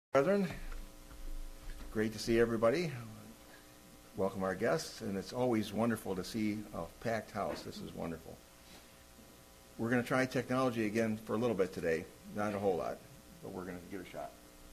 Brethren, great to see everybody. Welcome our guests, and it's always wonderful to see a packed house. This is wonderful. We're going to try technology again for a little bit today, not a whole lot, but we're going to give it a shot.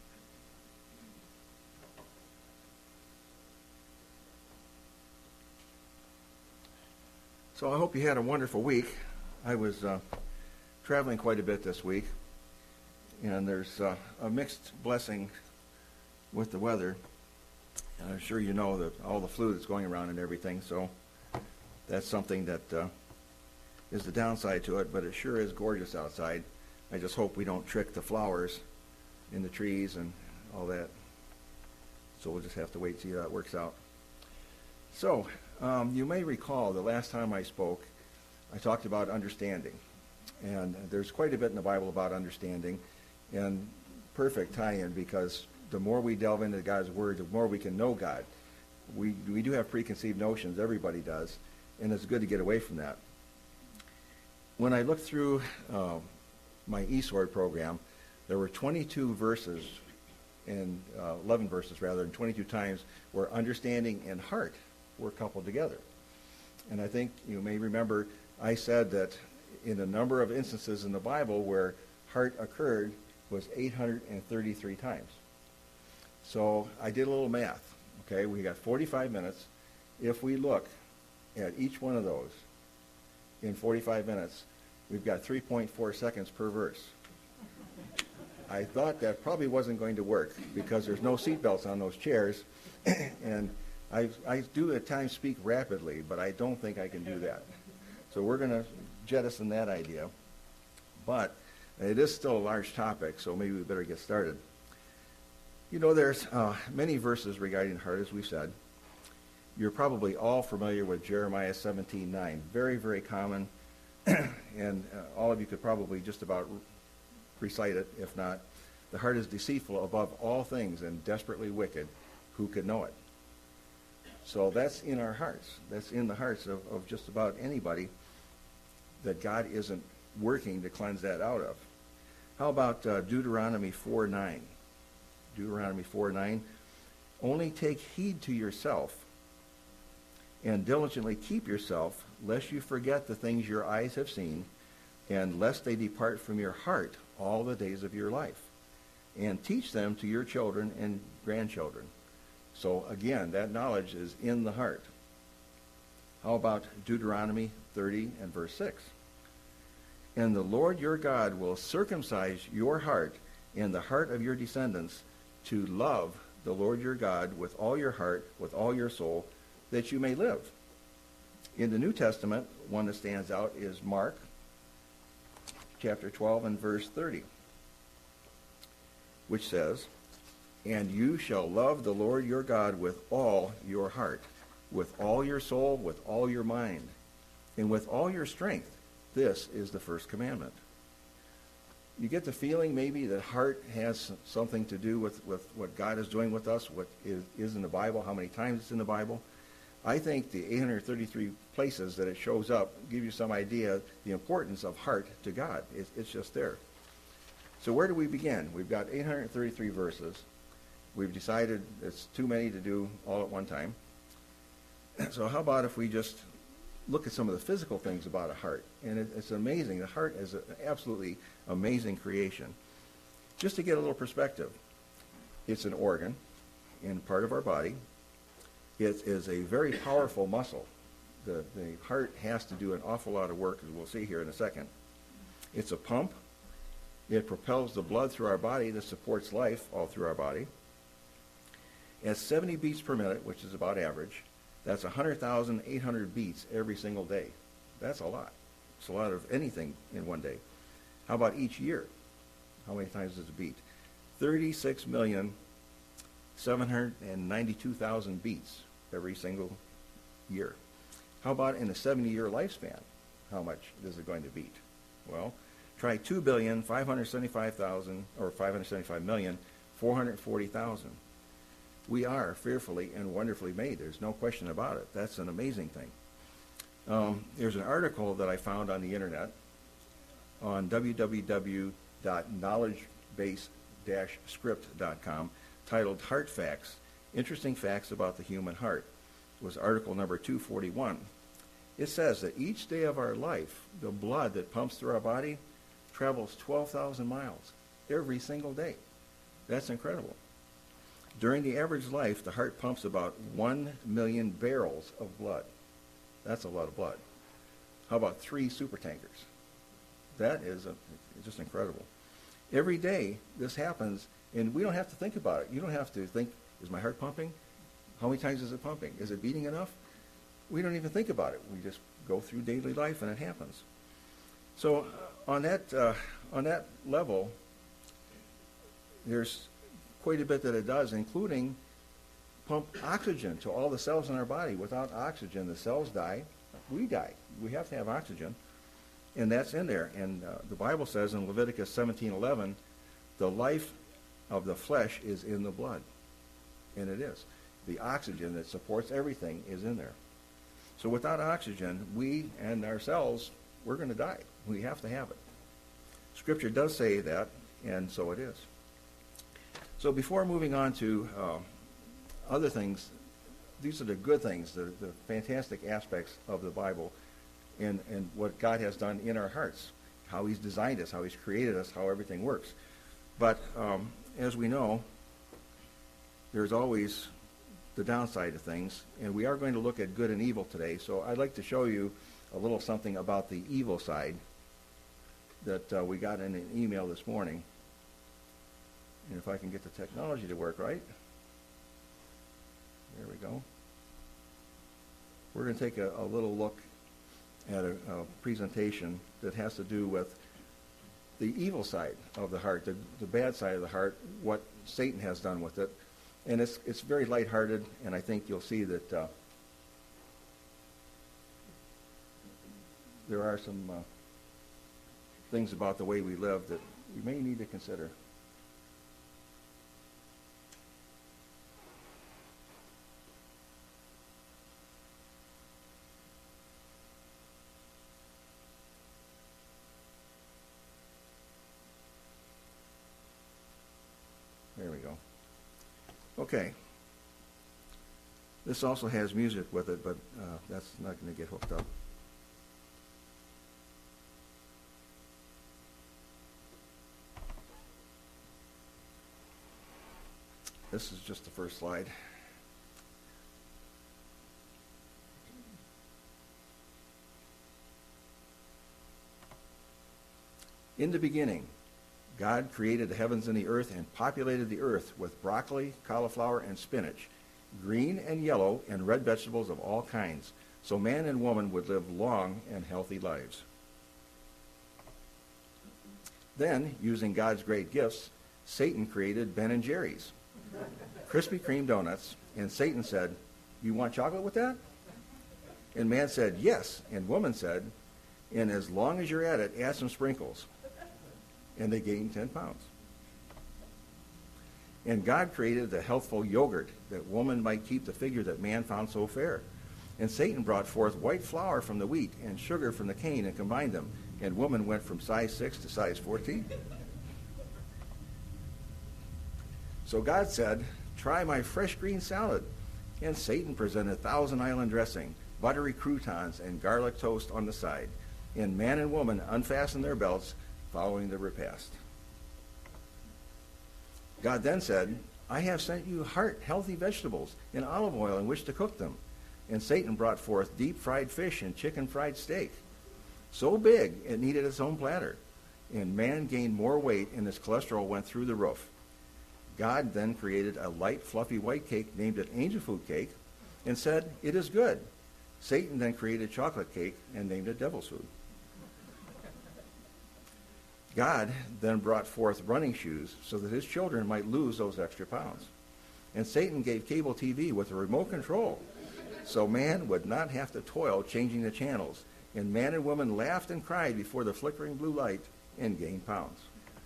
So I hope you had a wonderful week. I was traveling quite a bit this week, and there's a mixed blessing with the weather. And I'm sure you know that all the flu that's going around and everything, so that's something that is the downside to it, but it sure is gorgeous outside. I just hope we don't trick the flowers in the trees and all that. So we'll just have to wait and see how that works out. So you may recall the last time I spoke, I talked about understanding. And there's quite a bit in the Bible about understanding, and perfect tie-in, because the more we delve into God's Word, the more we can know God. We do have preconceived notions, everybody does, and it's good to get away from that. When I looked through my eSword program, there were 22 verses, and 11 verses rather, and 22 times where understanding and heart were coupled together. And I think you may remember I said that in a number of instances in the Bible where heart occurred was 833 times. So I did a little math. Okay, we got 45 minutes. If we look at each one of those in 45 minutes, we've got 3.4 seconds per verse. I thought that probably wasn't going to work because there's no seat belts on those chairs, and I do at times speak rapidly, but I don't think I can do that. So we're going to jettison that idea. But it is still a large topic, so maybe we better get started. You know, there's many verses regarding heart, as we said. You're probably all familiar with Jeremiah 17:9. Very, very common, and all of you could probably just about recite it, if not. The heart is deceitful above all things and desperately wicked. Who could know it? So that's in our hearts. That's in the hearts of just about anybody that God isn't working to cleanse that out of. How about Deuteronomy 4:9? Deuteronomy 4:9. Only take heed to yourself and diligently keep yourself, lest you forget the things your eyes have seen, and lest they depart from your heart all the days of your life. And teach them to your children and grandchildren. So again, that knowledge is in the heart. How about Deuteronomy 30 and verse 6? And the Lord your God will circumcise your heart and the heart of your descendants to love the Lord your God with all your heart, with all your soul, that you may live. In the New Testament, one that stands out is Mark chapter 12 and verse 30, which says, and you shall love the Lord your God with all your heart, with all your soul, with all your mind, and with all your strength. This is the first commandment. You get the feeling maybe that heart has something to do with what God is doing with us, what is in the Bible, how many times it's in the Bible. I think the 833 places that it shows up give you some idea the importance of heart to God. It's just there. So where do we begin? We've got 833 verses. We've decided it's too many to do all at one time. So how about if we just look at some of the physical things about a heart? And it's amazing. The heart is an absolutely amazing creation. Just to get a little perspective, it's an organ in part of our body. It is a very powerful muscle. The heart has to do an awful lot of work, as we'll see here in a second. It's a pump. It propels the blood through our body that supports life all through our body. At 70 beats per minute, which is about average, that's 100,800 beats every single day. That's a lot. It's a lot of anything in one day. How about each year? How many times does it beat? 36,792,000 beats every single year. How about in a 70-year lifespan? How much is it going to beat? Well, try 2,575,000 or 575,440,000. We are fearfully and wonderfully made. There's no question about it. That's an amazing thing. There's an article that I found on the internet on www.knowledgebase.com heart-script.com, titled Heart Facts, Interesting Facts About the Human Heart. It was article number 241. It says that each day of our life, the blood that pumps through our body travels 12,000 miles every single day. That's incredible. During the average life, the heart pumps about 1 million barrels of blood. That's a lot of blood. How about 3 supertankers? That is just incredible. Every day this happens, and we don't have to think about it. You don't have to think, is my heart pumping? How many times is it pumping? Is it beating enough? We don't even think about it. We just go through daily life, and it happens. So on that level, there's quite a bit that it does, including pump oxygen to all the cells in our body. Without oxygen, the cells die. We die. We have to have oxygen, and that's in there. And the Bible says in Leviticus 17:11, the life of the flesh is in the blood, and it is. The oxygen that supports everything is in there. So without oxygen, we and our cells, we're going to die. We have to have it. Scripture does say that, and so it is. So before moving on to other things, these are the good things, the fantastic aspects of the Bible and what God has done in our hearts, how he's designed us, how he's created us, how everything works. But as we know, there's always the downside of things, and we are going to look at good and evil today. So I'd like to show you a little something about the evil side that we got in an email this morning. And if I can get the technology to work right. There we go. We're going to take a little look at a presentation that has to do with the evil side of the heart, the bad side of the heart, what Satan has done with it. And it's very lighthearted, and I think you'll see that there are some things about the way we live that we may need to consider. There we go. Okay. This also has music with it, but that's not going to get hooked up. This is just the first slide. In the beginning, God created the heavens and the earth and populated the earth with broccoli, cauliflower, and spinach, green and yellow and red vegetables of all kinds, so man and woman would live long and healthy lives. Then, using God's great gifts, Satan created Ben and Jerry's, Krispy Kreme donuts, and Satan said, "You want chocolate with that?" And man said, "Yes," and woman said, "And as long as you're at it, add some sprinkles." And they gained 10 pounds. And God created the healthful yogurt that woman might keep the figure that man found so fair. And Satan brought forth white flour from the wheat and sugar from the cane and combined them. And woman went from size 6 to size 14. So God said, "Try my fresh green salad." And Satan presented Thousand Island dressing, buttery croutons, and garlic toast on the side. And man and woman unfastened their belts, following the repast. God then said, "I have sent you heart-healthy vegetables and olive oil in which to cook them." And Satan brought forth deep-fried fish and chicken-fried steak, so big it needed its own platter. And man gained more weight, and his cholesterol went through the roof. God then created a light, fluffy white cake, named it angel food cake, and said, "It is good." Satan then created chocolate cake and named it devil's food. God then brought forth running shoes so that his children might lose those extra pounds. And Satan gave cable TV with a remote control so man would not have to toil changing the channels. And man and woman laughed and cried before the flickering blue light and gained pounds.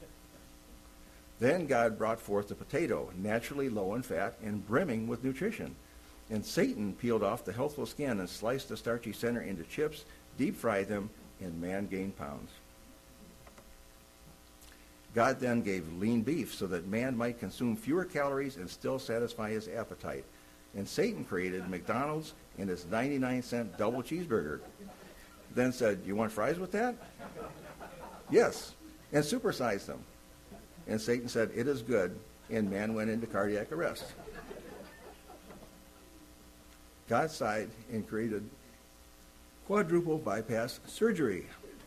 Then God brought forth the potato, naturally low in fat and brimming with nutrition. And Satan peeled off the healthful skin and sliced the starchy center into chips, deep-fried them, and man gained pounds. God then gave lean beef so that man might consume fewer calories and still satisfy his appetite. And Satan created McDonald's and its 99-cent double cheeseburger. Then said, "You want fries with that?" "Yes," and supersized them. And Satan said, "It is good," and man went into cardiac arrest. God sighed and created quadruple bypass surgery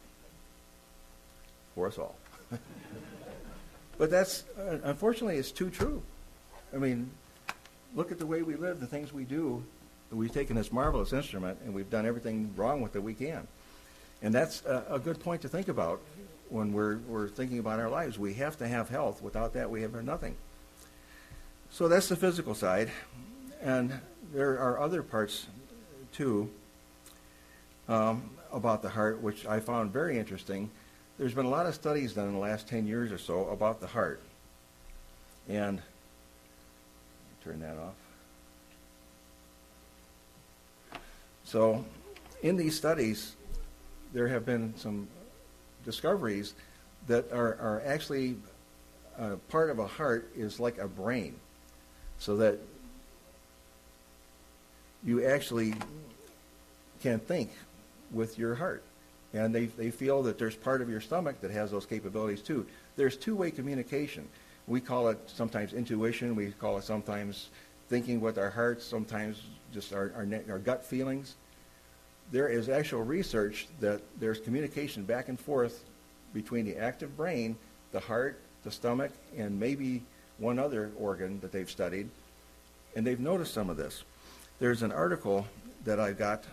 for us all. But that's, unfortunately, it's too true. I mean, look at the way we live, the things we do. We've taken this marvelous instrument and we've done everything wrong with it we can. And that's a good point to think about when we're thinking about our lives. We have to have health. Without that, we have nothing. So that's the physical side. And there are other parts, too, about the heart, which I found very interesting. There's been a lot of studies done in the last 10 years or so about the heart. And turn that off. So in these studies, there have been some discoveries that are actually part of a heart is like a brain, so that you actually can think with your heart. And they feel that there's part of your stomach that has those capabilities too. There's two-way communication. We call it sometimes intuition. We call it sometimes thinking with our hearts, sometimes just our gut feelings. There is actual research that there's communication back and forth between the active brain, the heart, the stomach, and maybe one other organ that they've studied. And they've noticed some of this. There's an article that I got.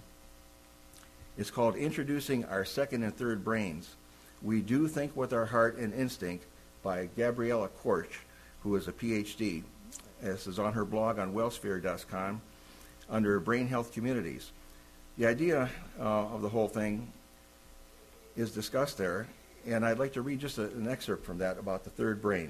It's called Introducing Our Second and Third Brains. We Do Think with Our Heart and Instinct by Gabriella Korch, who is a PhD. This is on her blog on wellsphere.com under Brain Health Communities. The idea of the whole thing is discussed there, and I'd like to read just an excerpt from that about the third brain.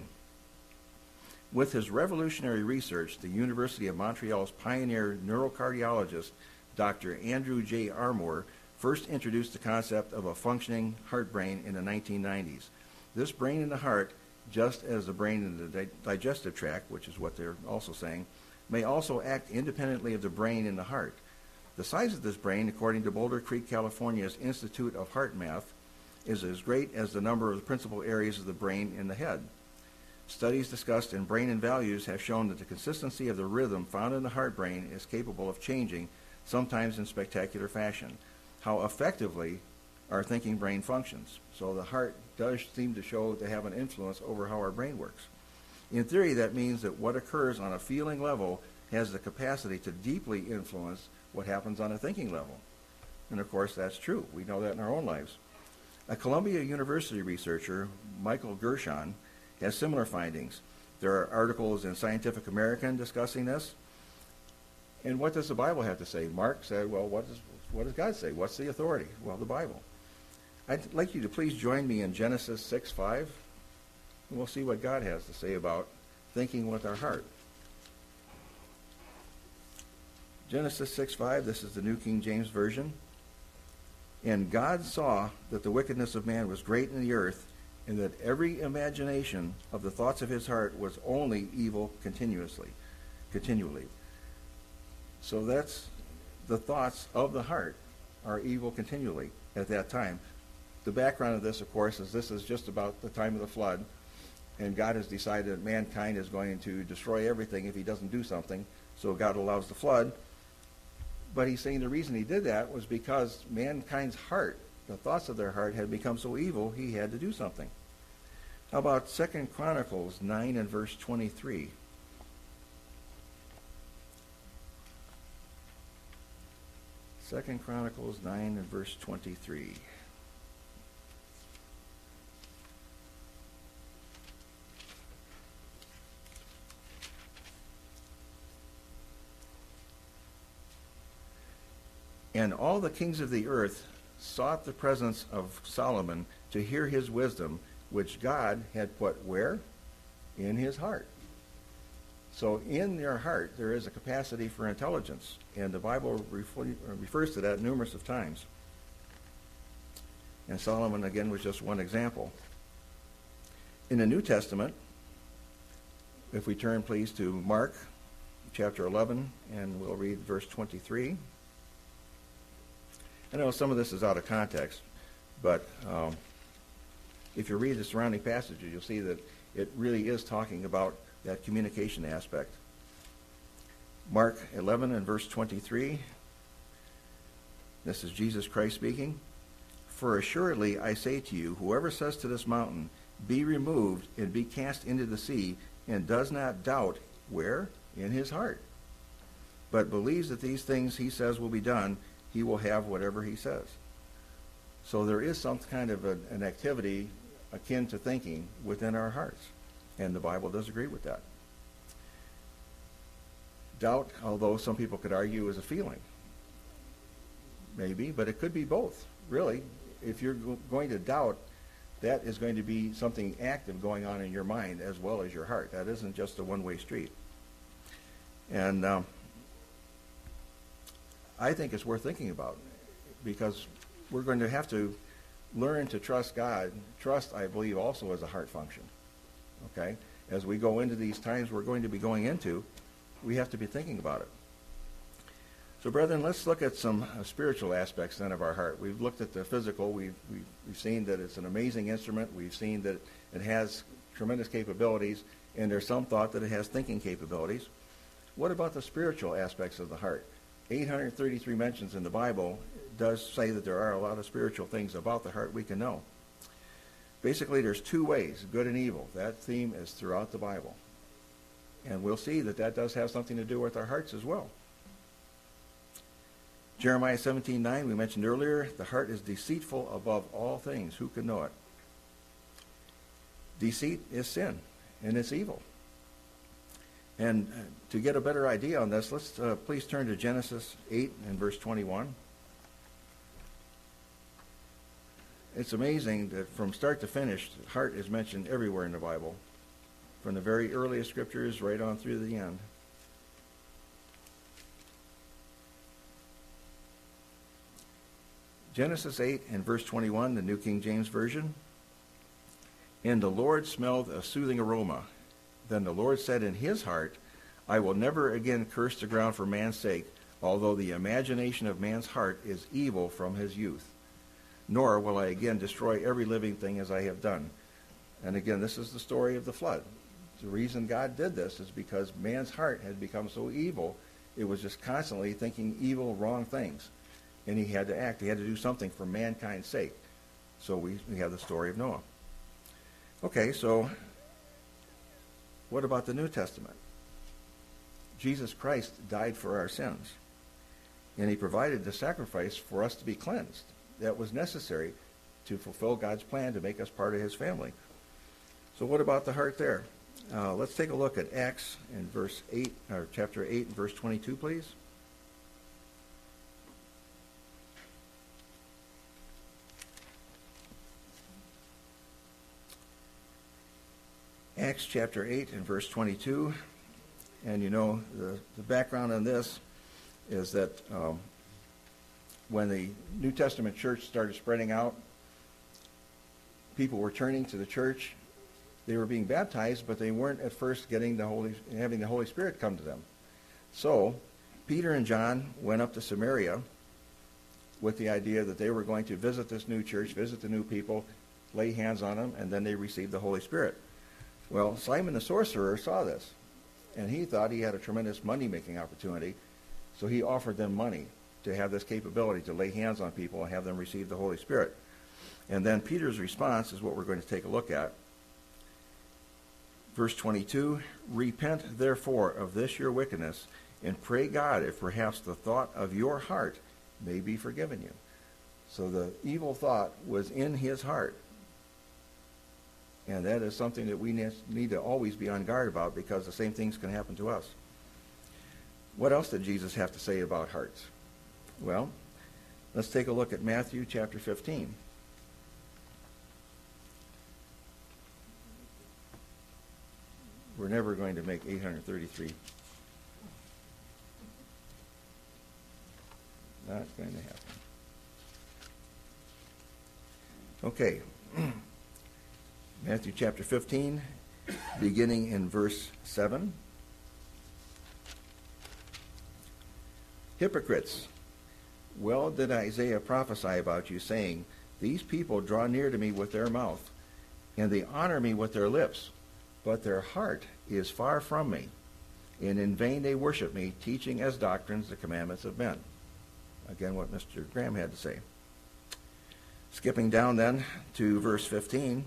With his revolutionary research, the University of Montreal's pioneer neurocardiologist, Dr. Andrew J. Armour, first introduced the concept of a functioning heart-brain in the 1990s. This brain in the heart, just as the brain in the digestive tract, which is what they're also saying, may also act independently of the brain in the heart. The size of this brain, according to Boulder Creek, California's Institute of Heart Math, is as great as the number of the principal areas of the brain in the head. Studies discussed in Brain and Values have shown that the consistency of the rhythm found in the heart brain is capable of changing, sometimes in spectacular fashion, how effectively our thinking brain functions. So the heart does seem to show to have an influence over how our brain works. In theory, that means that what occurs on a feeling level has the capacity to deeply influence what happens on a thinking level. And of course, that's true. We know that in our own lives. A Columbia University researcher, Michael Gershon, has similar findings. There are articles in Scientific American discussing this. And what does the Bible have to say? Mark said, well, what does God say? What's the authority? Well, the Bible. I'd like you to please join me in Genesis 6:5, and we'll see what God has to say about thinking with our heart. Genesis 6:5, this is the New King James Version. And God saw that the wickedness of man was great in the earth, and that every imagination of the thoughts of his heart was only evil continually. So that's the thoughts of the heart are evil continually at that time. The background of this, of course, is this is just about the time of the flood, and God has decided that mankind is going to destroy everything if he doesn't do something, so God allows the flood. But he's saying the reason he did that was because mankind's heart, the thoughts of their heart, had become so evil, he had to do something. How about 2 Chronicles 9 and verse 23? Second Chronicles 9 and verse 23. And all the kings of the earth sought the presence of Solomon to hear his wisdom, which God had put where? In his heart. So in your heart, there is a capacity for intelligence, and the Bible refers to that numerous of times. And Solomon, again, was just one example. In the New Testament, if we turn, please, to Mark chapter 11, and we'll read verse 23. I know some of this is out of context, but if you read the surrounding passages, you'll see that it really is talking about that communication aspect. Mark 11 and verse 23. This is Jesus Christ speaking. For assuredly I say to you, whoever says to this mountain, be removed and be cast into the sea, and does not doubt, where? In his heart, but believes that these things he says will be done, he will have whatever he says. So there is some kind of an activity akin to thinking within our hearts, and the Bible does agree with that. Doubt, although some people could argue, is a feeling. Maybe, but it could be both, really. If you're going to doubt, that is going to be something active going on in your mind as well as your heart. That isn't just a one-way street. And I think it's worth thinking about, because we're going to have to learn to trust God. Trust, I believe, also is a heart function. Okay? As we go into these times we're going to be going into, we have to be thinking about it. So, brethren, let's look at some spiritual aspects then of our heart. We've looked at the physical. We've seen that it's an amazing instrument. We've seen that it has tremendous capabilities, and there's some thought that it has thinking capabilities. What about the spiritual aspects of the heart? 833 mentions in the Bible does say that there are a lot of spiritual things about the heart we can know. Basically, there's two ways, good and evil. That theme is throughout the Bible. And we'll see that that does have something to do with our hearts as well. Jeremiah 17:9, we mentioned earlier, the heart is deceitful above all things. Who can know it? Deceit is sin, and it's evil. And to get a better idea on this, let's please turn to Genesis 8 and verse 21. It's amazing that from start to finish, the heart is mentioned everywhere in the Bible, from the very earliest scriptures right on through the end. Genesis 8 and verse 21, the New King James Version. And the Lord smelled a soothing aroma. Then the Lord said in his heart, I will never again curse the ground for man's sake, although the imagination of man's heart is evil from his youth. Nor will I again destroy every living thing as I have done. And again, this is the story of the flood. The reason God did this is because man's heart had become so evil, it was just constantly thinking evil, wrong things. And he had to act. He had to do something for mankind's sake. So we have the story of Noah. Okay, so what about the New Testament? Jesus Christ died for our sins. And he provided the sacrifice for us to be cleansed. That was necessary to fulfill God's plan to make us part of his family. So what about the heart there? Let's take a look at Acts in verse 8, or chapter 8 and verse 22, please. Acts chapter 8 and verse 22. And you know, the background on this is that when the New Testament church started spreading out, people were turning to the church. They were being baptized, but they weren't at first having the Holy Spirit come to them. So Peter and John went up to Samaria with the idea that they were going to visit this new church, visit the new people, lay hands on them, and then they received the Holy Spirit. Well, Simon the sorcerer saw this, and he thought he had a tremendous money-making opportunity, so he offered them money to have this capability to lay hands on people and have them receive the Holy Spirit. And then Peter's response is what we're going to take a look at. Verse 22, repent therefore of this your wickedness, and pray God if perhaps the thought of your heart may be forgiven you. So the evil thought was in his heart. And that is something that we need to always be on guard about, because the same things can happen to us. What else did Jesus have to say about hearts? Well, let's take a look at Matthew chapter 15. We're never going to make 833. Not going to happen. Okay. Matthew chapter 15, beginning in verse 7. Hypocrites, well did Isaiah prophesy about you, saying, these people draw near to me with their mouth, and they honor me with their lips, but their heart is far from me, and in vain they worship me, teaching as doctrines the commandments of men. Again, what Mr. Graham had to say. Skipping down then to verse 15.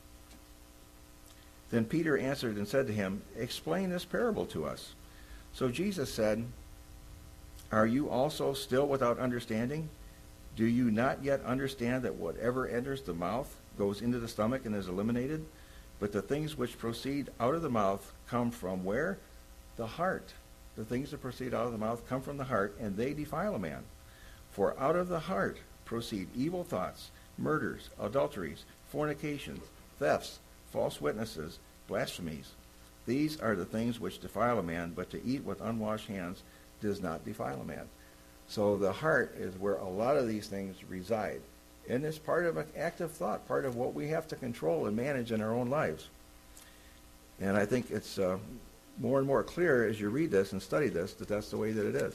Then Peter answered and said to him, explain this parable to us. So Jesus said, are you also still without understanding? Do you not yet understand that whatever enters the mouth goes into the stomach and is eliminated? But the things which proceed out of the mouth come from where? The heart. The things that proceed out of the mouth come from the heart, and they defile a man. For out of the heart proceed evil thoughts, murders, adulteries, fornications, thefts, false witnesses, blasphemies. These are the things which defile a man, but to eat with unwashed hands does not defile a man. So the heart is where a lot of these things reside. And it's part of an active thought, part of what we have to control and manage in our own lives. And I think it's more and more clear as you read this and study this that that's the way that it is.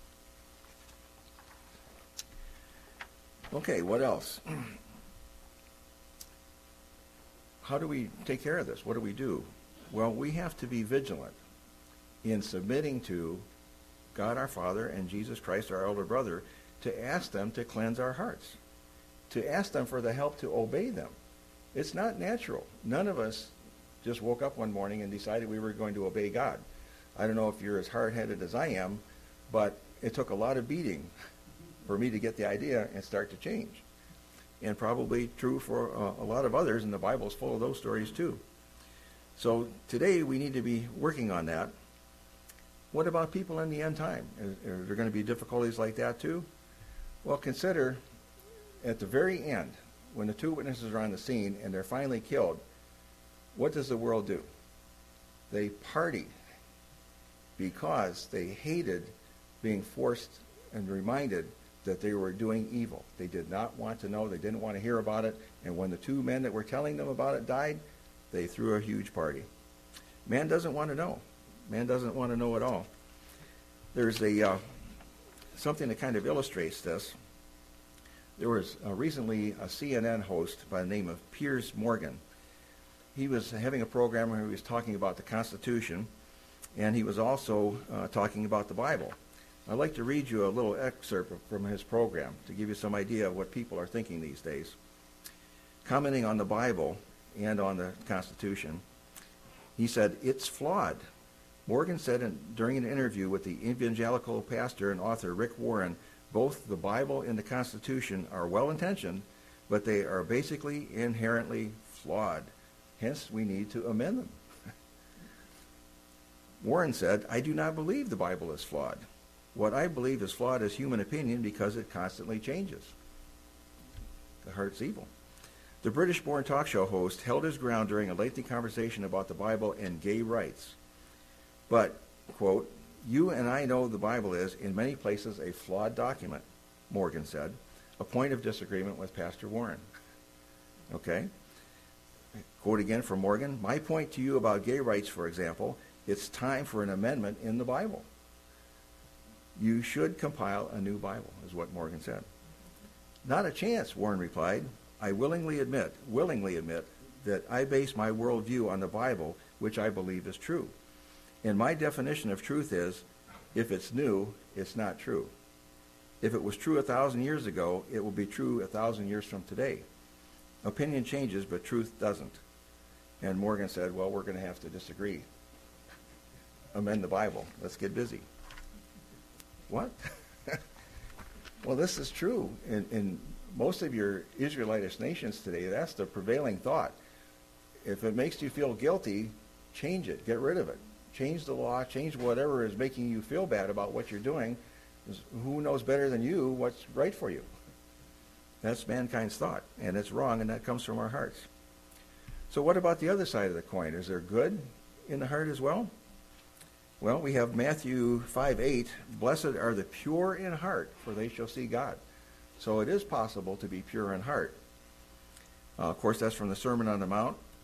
Okay, what else? How do we take care of this? What do we do? Well, we have to be vigilant in submitting to God our Father and Jesus Christ our elder brother, to ask them to cleanse our hearts, to ask them for the help to obey them. It's not natural. None of us just woke up one morning and decided we were going to obey God. I don't know if you're as hard-headed as I am, but it took a lot of beating for me to get the idea and start to change. And probably true for a lot of others, and the Bible's full of those stories too. So today we need to be working on that. What about people in the end time? Are there going to be difficulties like that too? Well, consider at the very end, when the two witnesses are on the scene and they're finally killed, what does the world do? They party because they hated being forced and reminded that they were doing evil. They did not want to know. They didn't want to hear about it. And when the two men that were telling them about it died, they threw a huge party. Man doesn't want to know. Man doesn't want to know at all. There's something that kind of illustrates this. There was recently a CNN host by the name of Piers Morgan. He was having a program where he was talking about the Constitution, and he was also talking about the Bible. I'd like to read you a little excerpt from his program to give you some idea of what people are thinking these days. Commenting on the Bible and on the Constitution, he said, it's flawed. Morgan said during an interview with the evangelical pastor and author Rick Warren, both the Bible and the Constitution are well-intentioned, but they are basically inherently flawed. Hence, we need to amend them. Warren said, I do not believe the Bible is flawed. What I believe is flawed is human opinion because it constantly changes. The heart's evil. The British-born talk show host held his ground during a lengthy conversation about the Bible and gay rights. But, quote, you and I know the Bible is, in many places, a flawed document, Morgan said, a point of disagreement with Pastor Warren. Okay? Quote again from Morgan, my point to you about gay rights, for example, it's time for an amendment in the Bible. You should compile a new Bible, is what Morgan said. Not a chance, Warren replied. I willingly admit that I base my worldview on the Bible, which I believe is true. And my definition of truth is, if it's new, it's not true. If it was true 1,000 years ago, it will be true 1,000 years from today. Opinion changes, but truth doesn't. And Morgan said, well, we're going to have to disagree. Amend the Bible. Let's get busy. What? Well, this is true. In most of your Israelitish nations today, that's the prevailing thought. If it makes you feel guilty, change it. Get rid of it. Change the law. Change whatever is making you feel bad about what you're doing. Who knows better than you what's right for you? That's mankind's thought, and it's wrong, and that comes from our hearts. So what about the other side of the coin? Is there good in the heart as well? Well, we have Matthew 5:8, blessed are the pure in heart, for they shall see God. So it is possible to be pure in heart. Of course, that's from the Sermon on the Mount.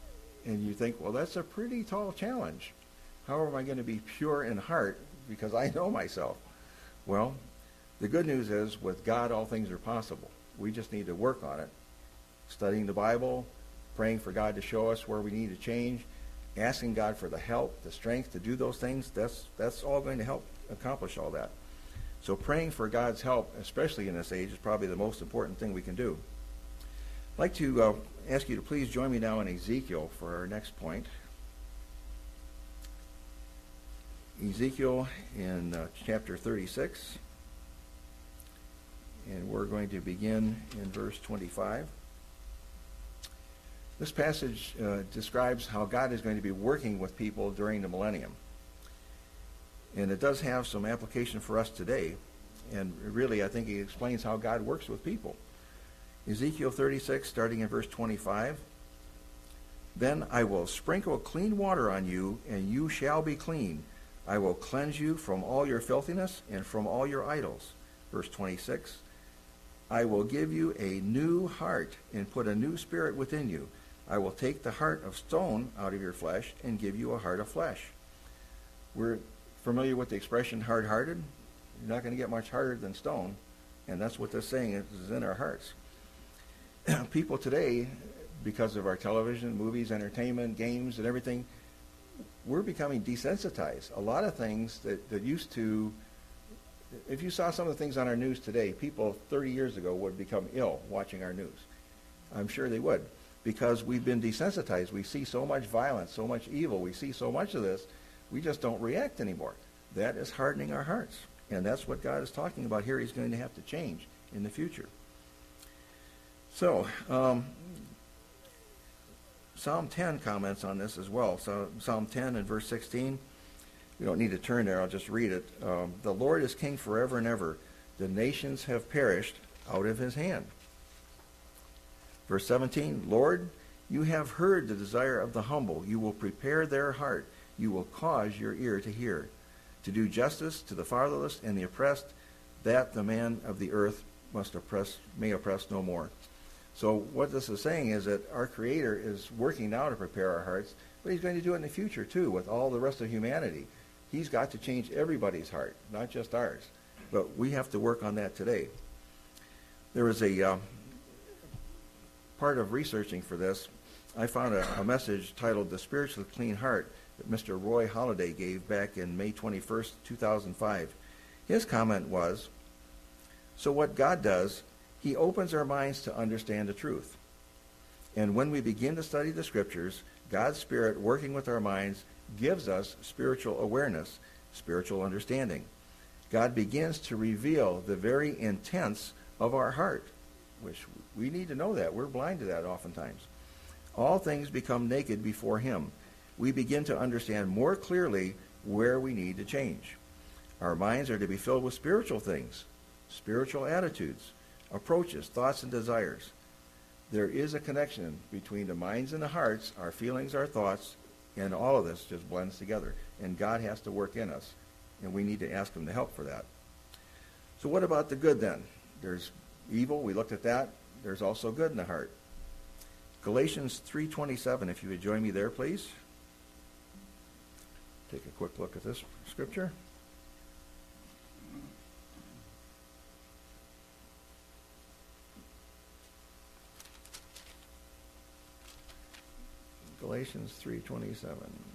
And you think, well, that's a pretty tall challenge. How am I going to be pure in heart? Because I know myself. Well, the good news is with God, all things are possible. We just need to work on it. Studying the Bible, praying for God to show us where we need to change, asking God for the help, the strength to do those things, that's all going to help accomplish all that. So praying for God's help, especially in this age, is probably the most important thing we can do. I'd like to ask you to please join me now in Ezekiel for our next point. Ezekiel in chapter 36. And we're going to begin in verse 25. This passage describes how God is going to be working with people during the millennium. And it does have some application for us today. And really, I think he explains how God works with people. Ezekiel 36, starting in verse 25. Then I will sprinkle clean water on you, and you shall be clean. I will cleanse you from all your filthiness and from all your idols. Verse 26. I will give you a new heart and put a new spirit within you. I will take the heart of stone out of your flesh and give you a heart of flesh. We're familiar with the expression hard-hearted. You're not going to get much harder than stone. And that's what this saying is in our hearts. People today, because of our television, movies, entertainment, games, and everything, we're becoming desensitized. A lot of things that used to, if you saw some of the things on our news today, people 30 years ago would become ill watching our news. I'm sure they would, because we've been desensitized. We see so much violence, so much evil. We see so much of this, we just don't react anymore. That is hardening our hearts. And that's what God is talking about here. He's going to have to change in the future. So, Psalm 10 comments on this as well. So Psalm 10 and verse 16. We don't need to turn there. I'll just read it. The Lord is king forever and ever. The nations have perished out of his hand. Verse 17. Lord, you have heard the desire of the humble. You will prepare their heart. You will cause your ear to hear, to do justice to the fatherless and the oppressed, that the man of the earth may oppress no more. So what this is saying is that our Creator is working now to prepare our hearts, but he's going to do it in the future too with all the rest of humanity. He's got to change everybody's heart, not just ours. But we have to work on that today. There was a part of researching for this. I found a message titled The Spiritually Clean Heart that Mr. Roy Holiday gave back in May 21st, 2005. His comment was, so what God does, he opens our minds to understand the truth. And when we begin to study the Scriptures, God's Spirit working with our minds gives us spiritual awareness, spiritual understanding. God begins to reveal the very intents of our heart, which we need to know that. We're blind to that oftentimes. All things become naked before him. We begin to understand more clearly where we need to change. Our minds are to be filled with spiritual things, spiritual attitudes, approaches, thoughts, and desires. There is a connection between the minds and the hearts, our feelings, our thoughts, and all of this just blends together. And God has to work in us, and we need to ask him to help for that. So what about the good then? There's evil, we looked at that. There's also good in the heart. Galatians 3:27, if you would join me there, please. Take a quick look at this scripture. Galatians 3:27.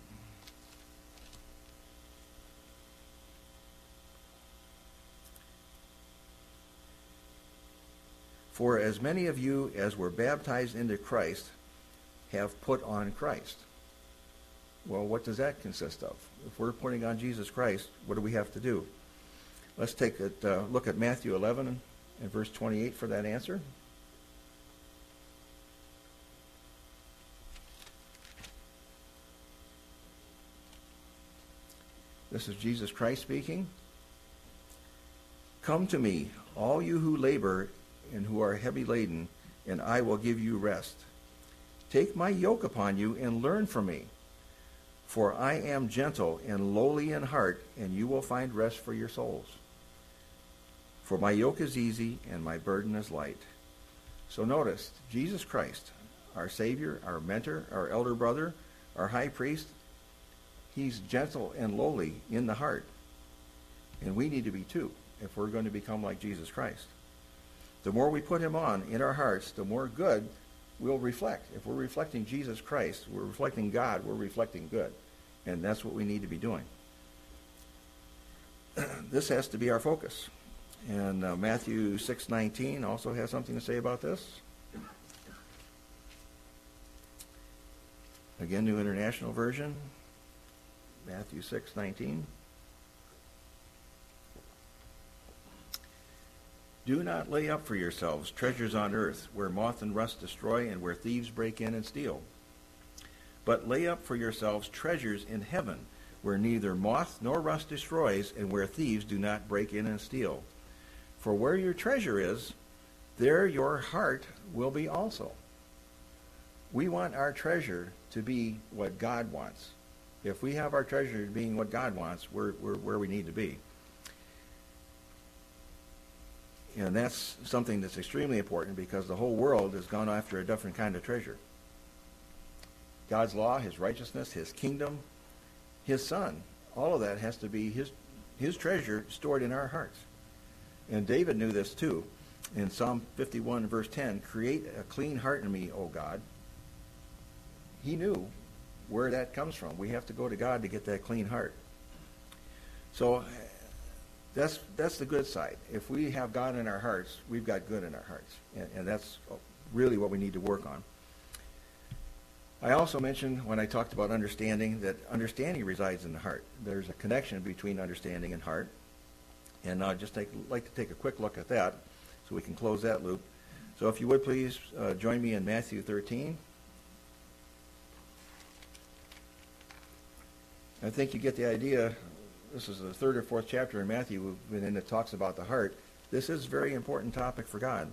For as many of you as were baptized into Christ have put on Christ. Well, what does that consist of? If we're putting on Jesus Christ, what do we have to do? Let's take a look at Matthew 11 and verse 28 for that answer. This is Jesus Christ speaking. Come to me, all you who labor and who are heavy laden, and I will give you rest. Take my yoke upon you and learn from me. For I am gentle and lowly in heart, and you will find rest for your souls. For my yoke is easy and my burden is light. So notice, Jesus Christ, our Savior, our mentor, our elder brother, Our high priest, he's gentle and lowly in the heart. And we need to be too, if we're going to become like Jesus Christ. The more we put him on in our hearts, the more good we'll reflect. If we're reflecting Jesus Christ, we're reflecting God, we're reflecting good. And that's what we need to be doing. This has to be our focus. And Matthew 6:19 also has something to say about this. Again, New International Version, Matthew 6:19. Do not lay up for yourselves treasures on earth, where moth and rust destroy and where thieves break in and steal. But lay up for yourselves treasures in heaven, where neither moth nor rust destroys and where thieves do not break in and steal. For where your treasure is, there your heart will be also. We want our treasure to be what God wants. If we have our treasure being what God wants, we're where we need to be. And that's something that's extremely important because the whole world has gone after a different kind of treasure. God's law, his righteousness, his kingdom, his son, all of that has to be his treasure stored in our hearts. And David knew this too. In Psalm 51 verse 10, create a clean heart in me, O God. He knew where that comes from. We have to go to God to get that clean heart. So that's the good side. If we have God in our hearts, we've got good in our hearts. And that's really what we need to work on. I also mentioned when I talked about understanding that understanding resides in the heart. There's a connection between understanding and heart. And I'd just like to take a quick look at that so we can close that loop. So if you would please join me in Matthew 13. I think you get the idea. This is the third or fourth chapter in Matthew, and it talks about the heart. This is a very important topic for God.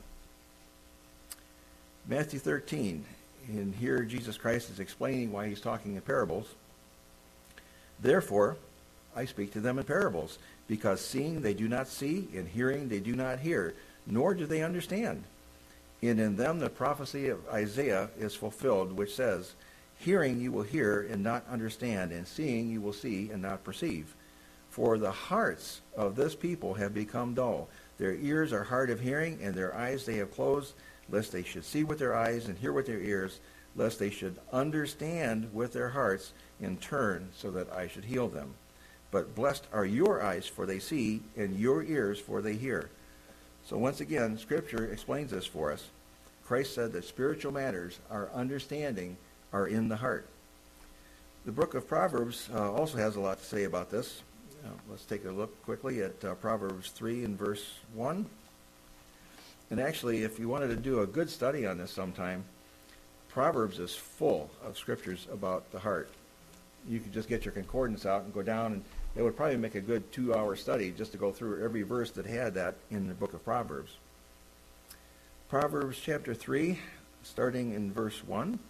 Matthew 13, and here Jesus Christ is explaining why he's talking in parables. Therefore, I speak to them in parables, because seeing they do not see, and hearing they do not hear, nor do they understand. And in them the prophecy of Isaiah is fulfilled, which says, hearing you will hear and not understand, and seeing you will see and not perceive. For the hearts of this people have become dull. Their ears are hard of hearing, and their eyes they have closed, lest they should see with their eyes and hear with their ears, lest they should understand with their hearts and turn, so that I should heal them. But blessed are your eyes, for they see, and your ears, for they hear. So once again, Scripture explains this for us. Christ said that spiritual matters, our understanding, are in the heart. The book of Proverbs also has a lot to say about this. Let's take a look quickly at Proverbs 3 and verse 1. And actually, if you wanted to do a good study on this sometime, Proverbs is full of scriptures about the heart. You could just get your concordance out and go down, and it would probably make a good 2-hour study just to go through every verse that had that in the book of Proverbs. Proverbs chapter 3, starting in verse 1.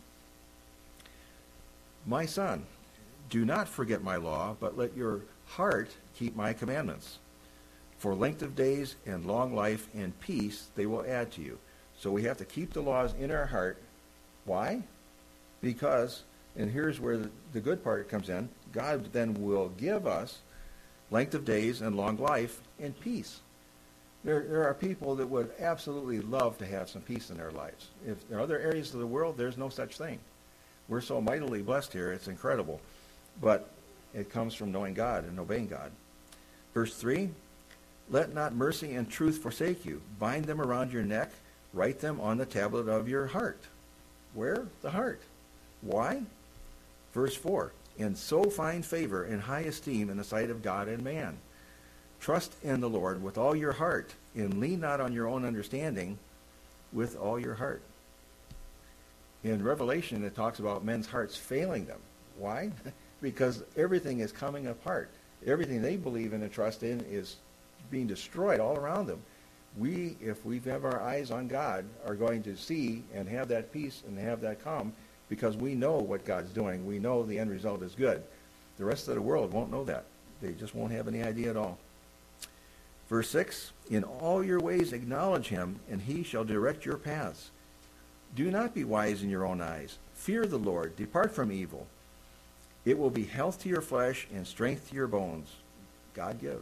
My son, do not forget my law, but let your heart keep my commandments. For length of days and long life and peace they will add to you. So we have to keep the laws in our heart. Why? Because, and here's where the good part comes in, God then will give us length of days and long life and peace. There are people that would absolutely love to have some peace in their lives. If there are other areas of the world, there's no such thing. We're so mightily blessed here, it's incredible. But it comes from knowing God and obeying God. Verse 3, let not mercy and truth forsake you. Bind them around your neck. Write them on the tablet of your heart. Where? The heart. Why? Verse 4, and so find favor and high esteem in the sight of God and man. Trust in the Lord with all your heart, and lean not on your own understanding with all your heart. In Revelation, it talks about men's hearts failing them. Why? Because everything is coming apart. Everything they believe in and trust in is being destroyed all around them. We, if we have our eyes on God, are going to see and have that peace and have that calm because we know what God's doing. We know the end result is good. The rest of the world won't know that. They just won't have any idea at all. Verse 6, in all your ways acknowledge him, and he shall direct your paths. Do not be wise in your own eyes. Fear the Lord. Depart from evil. It will be health to your flesh and strength to your bones. God gives.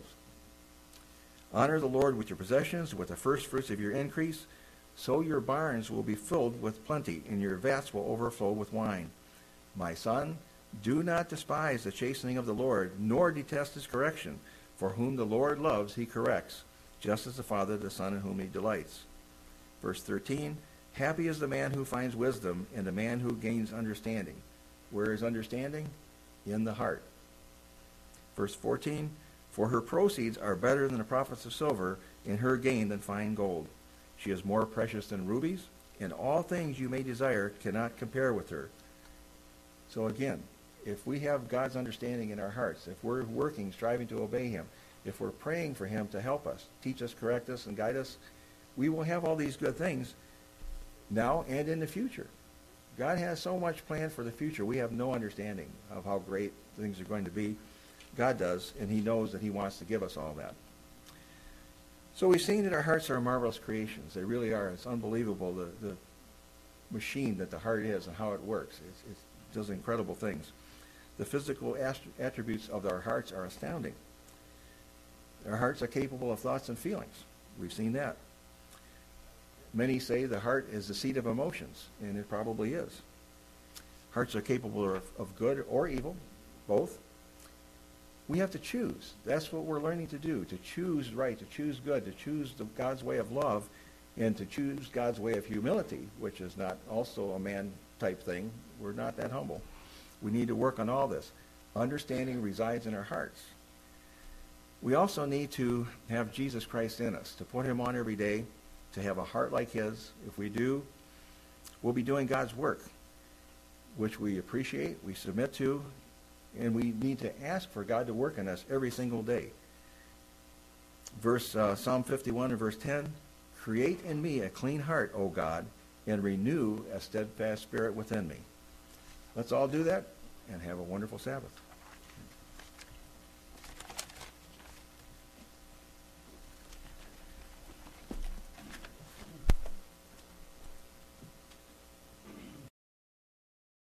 Honor the Lord with your possessions, with the first fruits of your increase. So your barns will be filled with plenty, and your vats will overflow with wine. My son, do not despise the chastening of the Lord, nor detest his correction. For whom the Lord loves, he corrects, just as the Father the Son in whom he delights. Verse 13, happy is the man who finds wisdom, and the man who gains understanding. Where is understanding? In the heart. Verse 14, for her proceeds are better than the profits of silver, and her gain than fine gold. She is more precious than rubies, and all things you may desire cannot compare with her. So again, if we have God's understanding in our hearts, if we're working, striving to obey him, if we're praying for him to help us, teach us, correct us, and guide us, we will have all these good things now and in the future. God has so much planned for the future. We have no understanding of how great things are going to be. God does, and he knows that he wants to give us all that. So we've seen that our hearts are marvelous creations. They really are. It's unbelievable, the machine that the heart is and how it works. It does incredible things. The physical attributes of our hearts are astounding. Our hearts are capable of thoughts and feelings. We've seen that. Many say the heart is the seat of emotions, and it probably is. Hearts are capable of good or evil, both. We have to choose. That's what we're learning to do, to choose right, to choose good, to choose God's way of love, and to choose God's way of humility, which is not also a man-type thing. We're not that humble. We need to work on all this. Understanding resides in our hearts. We also need to have Jesus Christ in us, to put him on every day, to have a heart like his. If we do, we'll be doing God's work, which we appreciate, we submit to, and we need to ask for God to work in us every single day. Psalm 51 and verse 10, create in me a clean heart, O God, and renew a steadfast spirit within me. Let's all do that and have a wonderful Sabbath.